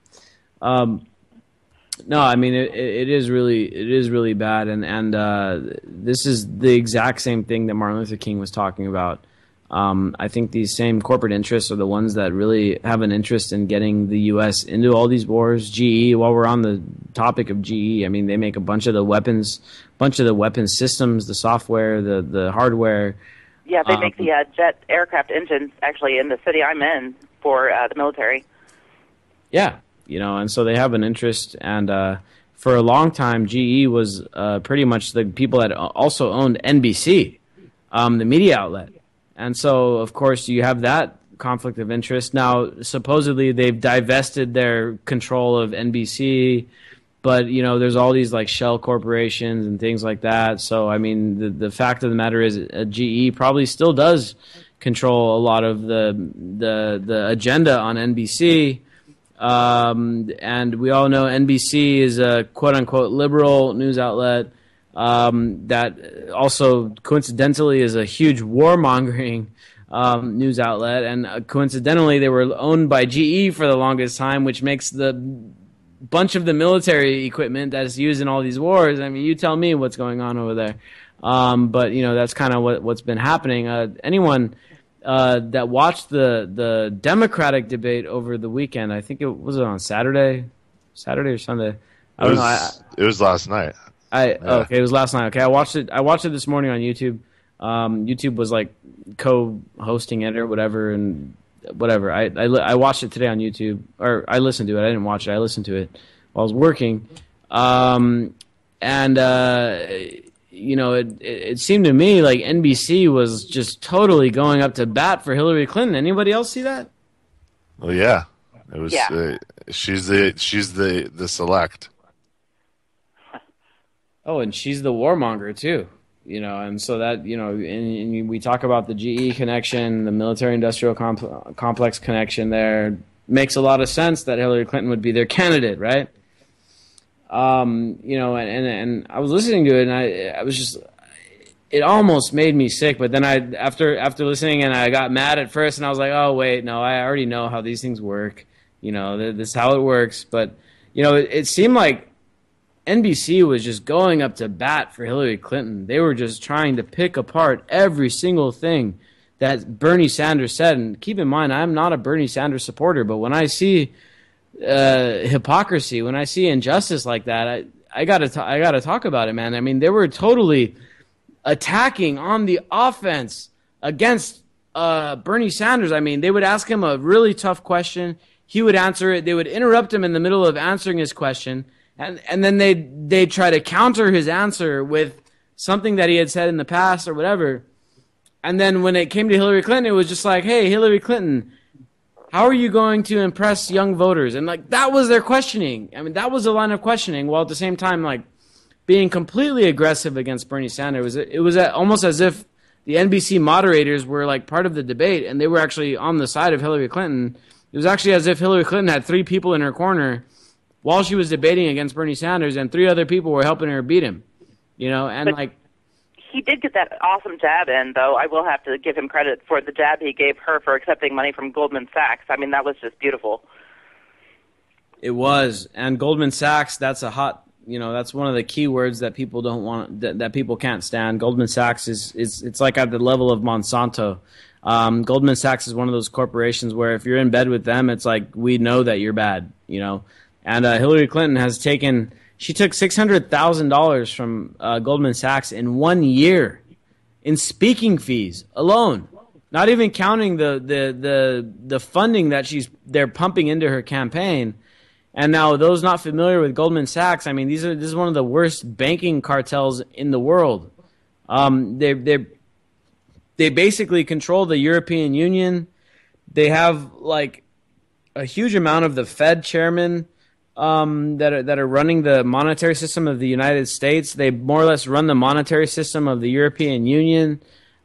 No, I mean it is really bad, and this is the exact same thing that Martin Luther King was talking about. I think these same corporate interests are the ones that really have an interest in getting the U.S. into all these wars. GE, while we're on the topic of GE, I mean, they make a bunch of the weapons systems, the software, the hardware. Yeah, they make the jet aircraft engines, actually, in the city I'm in for the military. Yeah. You know, and so they have an interest, and for a long time, GE was pretty much the people that also owned NBC, the media outlet. And so, of course, you have that conflict of interest. Now, supposedly, they've divested their control of NBC, but, you know, there's all these, like, shell corporations and things like that. So, I mean, the fact of the matter is GE probably still does control a lot of the agenda on NBC. And we all know NBC is a quote-unquote liberal news outlet that also coincidentally is a huge warmongering news outlet, and coincidentally they were owned by GE for the longest time, which makes the bunch of the military equipment that is used in all these wars. I mean, you tell me what's going on over there. But you know, that's kind of what's been happening. Anyone that watched the Democratic debate over the weekend, I think it was on Saturday or Sunday. I don't know. It was last night. Okay, it was last night. Okay, I watched it this morning on YouTube. YouTube was like co-hosting it or whatever, and whatever. I watched it today on YouTube, or I listened to it. I didn't watch it. I listened to it while I was working. And it seemed to me like NBC was just totally going up to bat for Hillary Clinton. Anybody else see that? Well, yeah, it was. She's the select. Oh, and she's the warmonger too. And so that and we talk about the GE connection, the military-industrial complex connection. There makes a lot of sense that Hillary Clinton would be their candidate, right? And I was listening to it, and I was just, it almost made me sick. But then after listening, and I got mad at first, and I was like, oh wait, no, I already know how these things work. This is how it works. But it seemed like NBC was just going up to bat for Hillary Clinton. They were just trying to pick apart every single thing that Bernie Sanders said. And keep in mind, I'm not a Bernie Sanders supporter, but when I see hypocrisy, when I see injustice like that, I gotta talk about it, man. I mean, they were totally attacking on the offense against Bernie Sanders. I mean, they would ask him a really tough question, he would answer it. They would interrupt him in the middle of answering his question, and then they'd try to counter his answer with something that he had said in the past or whatever. And then when it came to Hillary Clinton, it was just like, hey, Hillary Clinton, how are you going to impress young voters? And like that was their questioning. I mean, that was the line of questioning, while at the same time like being completely aggressive against Bernie Sanders. It was almost as if the NBC moderators were like part of the debate, and they were actually on the side of Hillary Clinton. It was actually as if Hillary Clinton had 3 people in her corner while she was debating against Bernie Sanders, and 3 other people were helping her beat him. And but like, he did get that awesome jab in, though. I will have to give him credit for the jab he gave her for accepting money from Goldman Sachs. I mean, that was just beautiful. It was. And Goldman Sachs, that's a hot, that's one of the key words that people don't want, that people can't stand. Goldman Sachs it's like at the level of Monsanto. Goldman Sachs is one of those corporations where if you're in bed with them, it's like, we know that you're bad, And Hillary Clinton she took $600,000 from Goldman Sachs in 1 year in speaking fees alone, not even counting the funding that they're pumping into her campaign. And now those not familiar with Goldman Sachs, I mean, this is one of the worst banking cartels in the world. They basically control the European Union. They have like a huge amount of the Fed chairmen that are running the monetary system of the United States. They more or less run the monetary system of the European Union.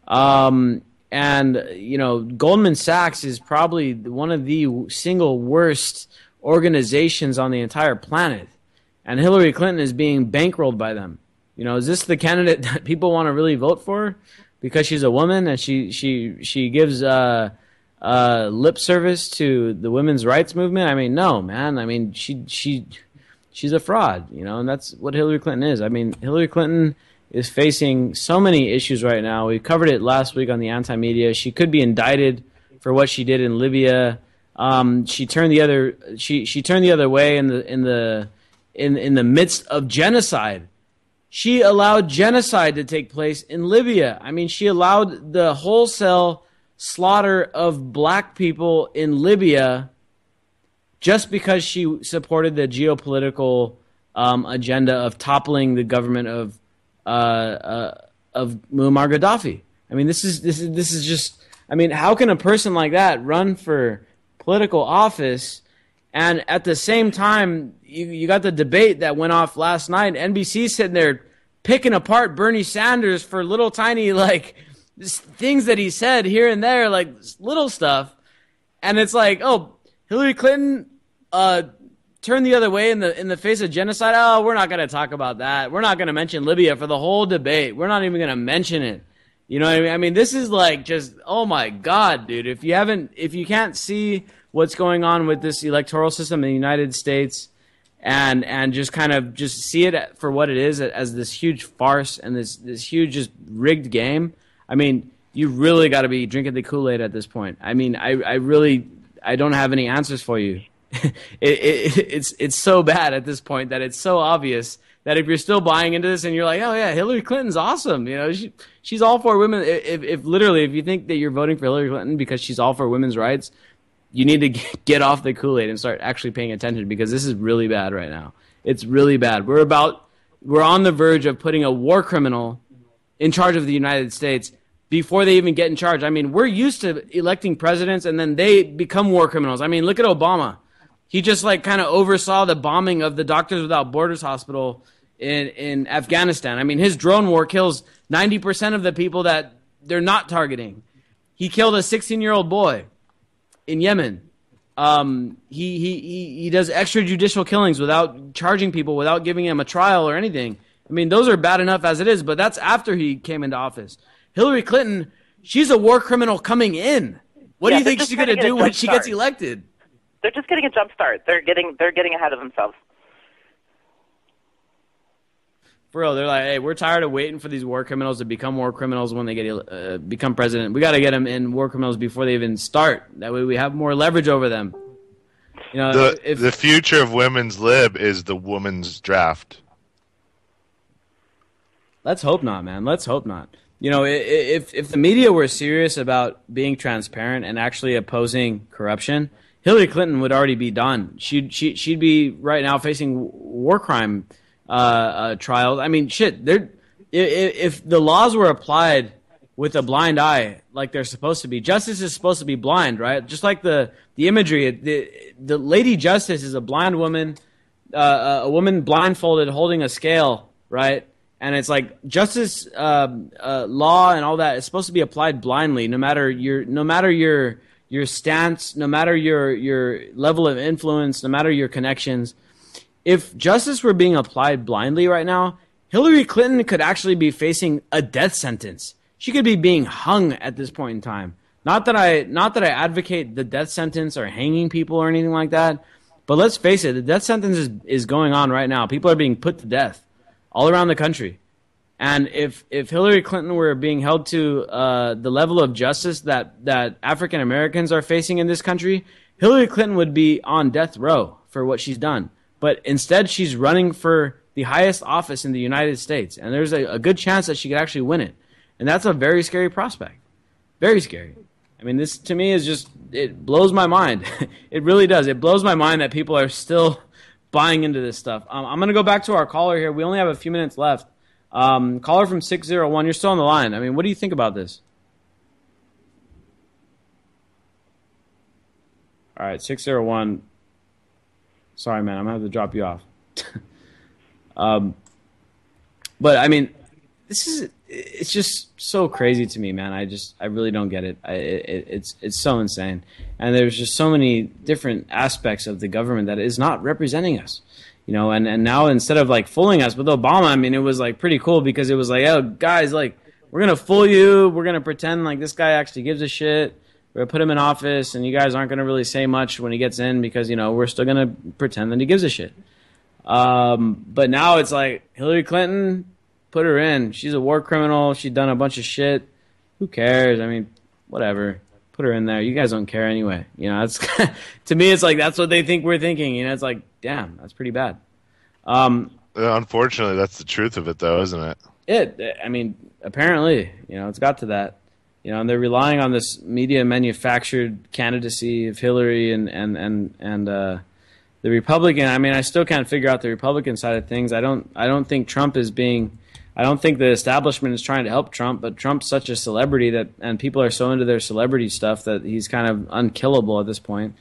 Goldman Sachs is probably one of the single worst organizations on the entire planet. And Hillary Clinton is being bankrolled by them. Is this the candidate that people want to really vote for because she's a woman and she gives lip service to the women's rights movement? I mean, no, man. I mean, she's a fraud, and that's what Hillary Clinton is. I mean, Hillary Clinton is facing so many issues right now. We covered it last week on the Anti-Media. She could be indicted for what she did in Libya. She turned the other way in the midst of genocide. She allowed genocide to take place in Libya. I mean, she allowed the wholesale slaughter of black people in Libya just because she supported the geopolitical agenda of toppling the government of Muammar Gaddafi. I mean, this is just. I mean, how can a person like that run for political office? And at the same time, you got the debate that went off last night. NBC sitting there picking apart Bernie Sanders for little tiny things that he said here and there, like little stuff. And it's like, oh, Hillary Clinton turned the other way in the face of genocide. Oh, we're not going to talk about that. We're not going to mention Libya for the whole debate. We're not even going to mention it. You know what I mean? I mean, this is like just, oh my God, dude. If you can't see what's going on with this electoral system in the United States and just kind of just see it for what it is, as this huge farce and this huge just rigged game, I mean, you really got to be drinking the Kool-Aid at this point. I mean, I don't have any answers for you. It's so bad at this point that it's so obvious that if you're still buying into this and you're like, oh yeah, Hillary Clinton's awesome, she's all for women. If you think that you're voting for Hillary Clinton because she's all for women's rights, you need to get off the Kool-Aid and start actually paying attention, because this is really bad right now. It's really bad. We're about we're on the verge of putting a war criminal in charge of the United States before they even get in charge. I mean, we're used to electing presidents and then they become war criminals. I mean, look at Obama. He just like kind of oversaw the bombing of the Doctors Without Borders hospital in Afghanistan. I mean, his drone war kills 90% of the people that they're not targeting. He killed a 16-year-old boy in Yemen. He does extrajudicial killings without charging people, without giving them a trial or anything. I mean, those are bad enough as it is, but that's after he came into office. Hillary Clinton, she's a war criminal coming in. What do you think she's going to do when she gets elected? They're just getting a jump start. They're getting ahead of themselves. For real, they're like, hey, we're tired of waiting for these war criminals to become war criminals when they get become president. We got to get them in war criminals before they even start. That way we have more leverage over them. You know, the future of women's lib is the women's draft. Let's hope not, man. Let's hope not. You know, if the media were serious about being transparent and actually opposing corruption, Hillary Clinton would already be done. She'd be right now facing war crime trials. I mean, shit. If the laws were applied with a blind eye, like they're supposed to be, justice is supposed to be blind, right? Just like the imagery. The Lady Justice is a blind woman, a woman blindfolded holding a scale, right? And it's like justice, law, and all that is supposed to be applied blindly, no matter your stance, no matter your level of influence, no matter your connections. If justice were being applied blindly right now, Hillary Clinton could actually be facing a death sentence. She could be being hung at this point in time. Not that I advocate the death sentence or hanging people or anything like that, but let's face it, the death sentence is going on right now. People are being put to death all around the country. And if Hillary Clinton were being held to the level of justice that African Americans are facing in this country, Hillary Clinton would be on death row for what she's done. But instead, she's running for the highest office in the United States. And there's a good chance that she could actually win it. And that's a very scary prospect. Very scary. I mean, this to me is just, it blows my mind. It really does. It blows my mind that people are still buying into this stuff. I'm going to go back to our caller here. We only have a few minutes left. Caller from 601, you're still on the line. I mean, what do you think about this? All right, 601. Sorry, man, I'm going to have to drop you off. But, I mean, it's just so crazy to me, man. I really don't get it. It's so insane. And there's just so many different aspects of the government that is not representing us. You know, and now instead of like fooling us with Obama, I mean, it was like pretty cool because it was like, oh, guys, like, we're going to fool you. We're going to pretend like this guy actually gives a shit. We're going to put him in office, and you guys aren't going to really say much when he gets in because, you know, we're still going to pretend that he gives a shit. But now it's like Hillary Clinton, put her in. She's a war criminal. She's done a bunch of shit. Who cares? I mean, whatever. Put her in there. You guys don't care anyway. You know, it's to me, it's like that's what they think we're thinking. You know, it's like, damn, that's pretty bad. Unfortunately, that's the truth of it, though, isn't it? I mean, apparently, you know, it's got to that. You know, and they're relying on this media manufactured candidacy of Hillary and the Republican. I mean, I still can't figure out the Republican side of things. I don't think Trump is being. I don't think the establishment is trying to help Trump, but Trump's such a celebrity and people are so into their celebrity stuff that he's kind of unkillable at this point.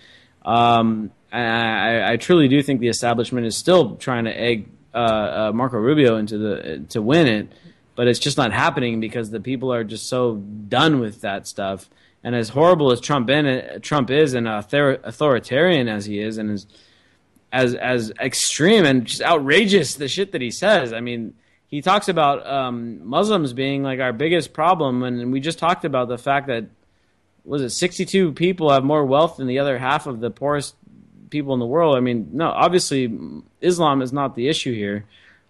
I truly do think the establishment is still trying to egg Marco Rubio to win it, but it's just not happening because the people are just so done with that stuff. And as horrible as Trump is, and authoritarian as he is, and as extreme and just outrageous the shit that he says. I mean, he talks about Muslims being like our biggest problem, and we just talked about the fact that 62 people have more wealth than the other half of the poorest people in the world. I mean, no, obviously Islam is not the issue here,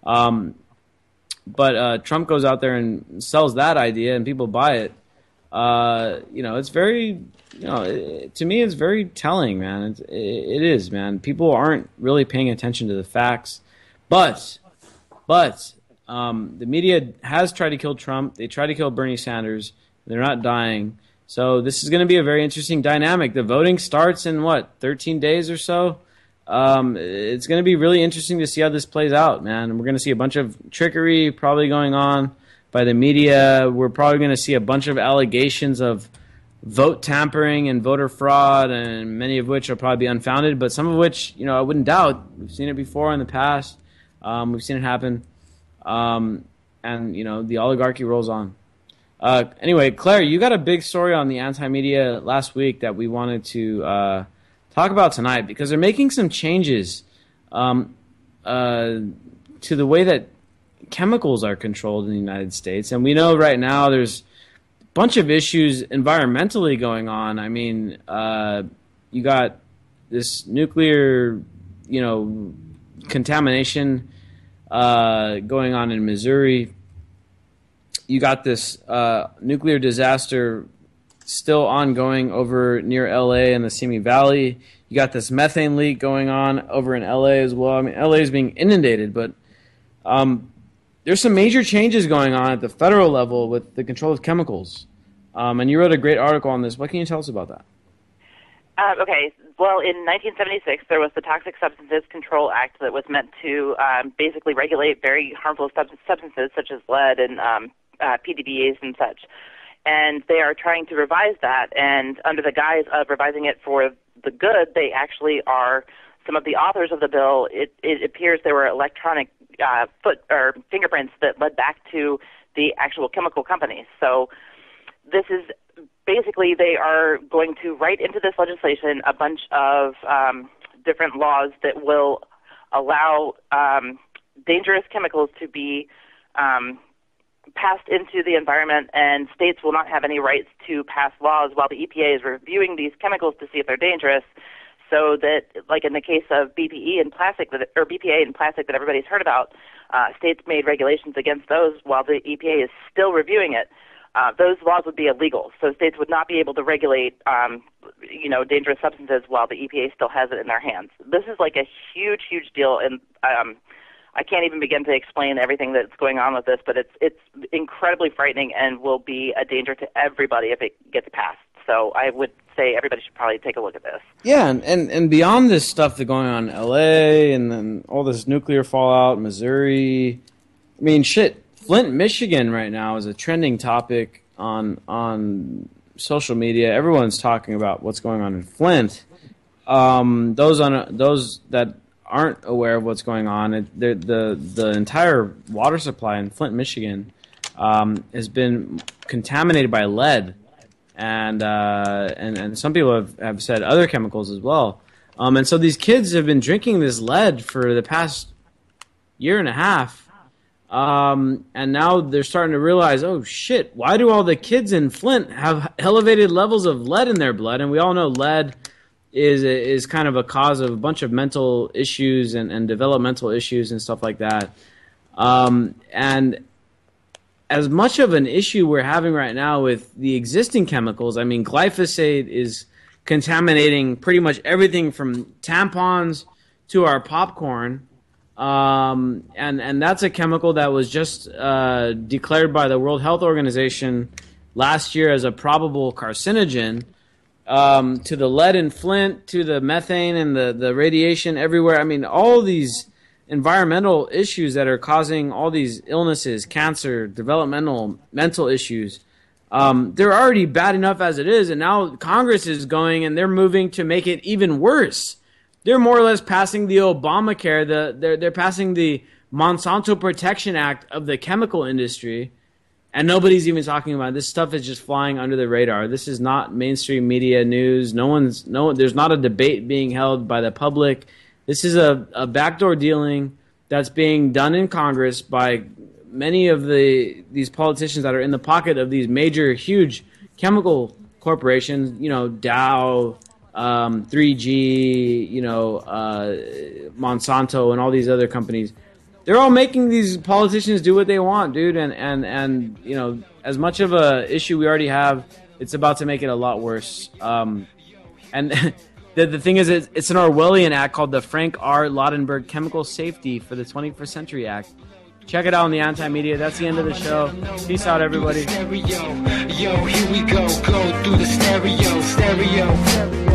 but Trump goes out there and sells that idea, and people buy it. You know, it's very, you know, to me, it's very telling, man. It is, man. People aren't really paying attention to the facts, but. The media has tried to kill Trump. They tried to kill Bernie Sanders. They're not dying. So this is going to be a very interesting dynamic. The voting starts in, 13 days or so? It's going to be really interesting to see how this plays out, man. We're going to see a bunch of trickery probably going on by the media. We're probably going to see a bunch of allegations of vote tampering and voter fraud, and many of which will probably be unfounded, but some of which, I wouldn't doubt. We've seen it before in the past. We've seen it happen. And, the oligarchy rolls on. Anyway, Claire, you got a big story on the anti-media last week that we wanted to talk about tonight, because they're making some changes to the way that chemicals are controlled in the United States. And we know right now there's bunch of issues environmentally going on. I mean, you got this nuclear, contamination going on in Missouri. You got this nuclear disaster still ongoing over near LA and the Simi Valley. You got this methane leak going on over in LA as well. I mean, LA is being inundated, but there's some major changes going on at the federal level with the control of chemicals. And you wrote a great article on this. What can you tell us about that? Okay. Well, in 1976, there was the Toxic Substances Control Act that was meant to basically regulate very harmful substances such as lead and PDBAs and such. And they are trying to revise that, and under the guise of revising it for the good, they actually are, some of the authors of the bill, it appears there were electronic fingerprints that led back to the actual chemical companies. So this is basically, they are going to write into this legislation a bunch of different laws that will allow dangerous chemicals to be passed into the environment, and states will not have any rights to pass laws while the EPA is reviewing these chemicals to see if they're dangerous. So that, like in the case of BPA and plastic that everybody's heard about, states made regulations against those while the EPA is still reviewing it. Those laws would be illegal. So states would not be able to regulate, dangerous substances while the EPA still has it in their hands. This is like a huge, huge deal, and I can't even begin to explain everything that's going on with this, but it's incredibly frightening and will be a danger to everybody if it gets passed. So I would say everybody should probably take a look at this. Yeah, and beyond this stuff that's going on in L.A. and then all this nuclear fallout, Missouri, I mean, shit, Flint, Michigan right now is a trending topic on social media. Everyone's talking about what's going on in Flint. Those that aren't aware of what's going on, the entire water supply in Flint, Michigan, has been contaminated by lead, and some people have said other chemicals as well. And so these kids have been drinking this lead for the past year and a half, and now they're starting to realize, oh shit, why do all the kids in Flint have elevated levels of lead in their blood? And we all know lead is kind of a cause of a bunch of mental issues and developmental issues and stuff like that. And as much of an issue we're having right now with the existing chemicals, I mean, glyphosate is contaminating pretty much everything from tampons to our popcorn. And that's a chemical that was just declared by the World Health Organization last year as a probable carcinogen. To the lead in Flint, to the methane and the radiation everywhere. I mean, all these environmental issues that are causing all these illnesses, cancer, developmental, mental issues, they're already bad enough as it is, and now Congress is going and they're moving to make it even worse. They're more or less passing the Obamacare, they're passing the Monsanto Protection Act of the chemical industry. And nobody's even talking about it. This stuff is just flying under the radar. This is not mainstream media news. There's not a debate being held by the public. This is a backdoor dealing that's being done in Congress by many of these politicians that are in the pocket of these major, huge chemical corporations. Dow, 3G, Monsanto, and all these other companies. They're all making these politicians do what they want, dude. And as much of a issue we already have, it's about to make it a lot worse. And the thing is, it's an Orwellian act called the Frank R. Laudenberg Chemical Safety for the 21st Century Act. Check it out on the Anti-Media. That's the end of the show. Peace out, everybody. Yo, here we go through the stereo.